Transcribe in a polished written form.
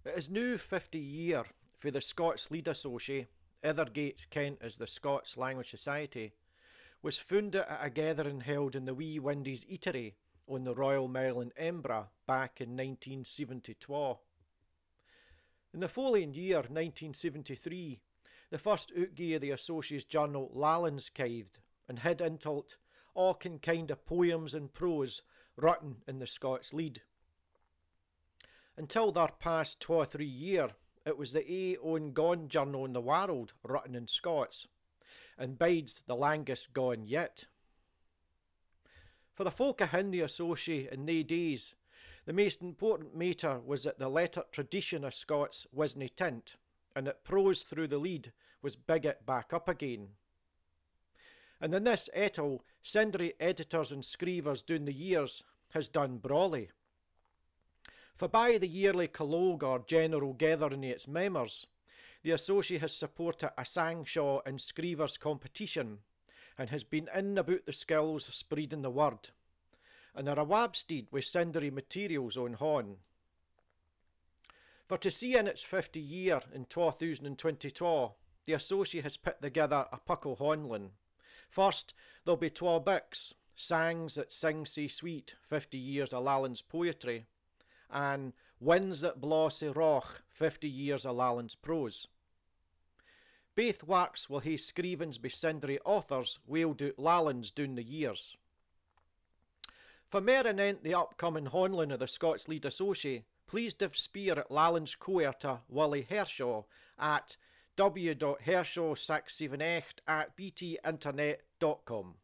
It is now 50 year for the Scots Lead Association, Ethergates kent as the Scots Language Society, was founded at a gathering held in the Wee Windies Eatery on the Royal Mile in Embra back in 1972. In the following year, 1973, the first outgie of the Associate's journal Lalans caved and hid intilt all kind of poems and prose written in the Scots Lead. Until their past 2 or 3 year, it was the own gone journal in the world written in Scots, and bides the langest gone yet. For the folk ahin the Associate in they days, the most important matter was that the lettered tradition of Scots wasna tint, and that prose through the Lead was bigot back up again. And in this ettle, sundry editors and scrievers down the years has done brawly. For by the yearly collogue or general gathering of its members, the Associate has supported a sangshaw and scrievers competition, and has been in about the skills of spreading the word, and are a wabstead with sundry materials on horn. For to see in its 50 year in 2022, the Associate has put together a puckle honlin. First, there'll be 2 books, Sangs that Sing Sae Sweet, 50 years of Lallan's poetry, and Winds that Blaw Sae Roch, 50 years of Lallan's prose. Both works will hae screevings by sundry authors wailed out Lallan's down the years. For mair anent the upcoming honlin of the Scots Lead Associate, please div spear at Lallan's co-editor Willie Hershaw at w.hershaw678 at btinternet.com.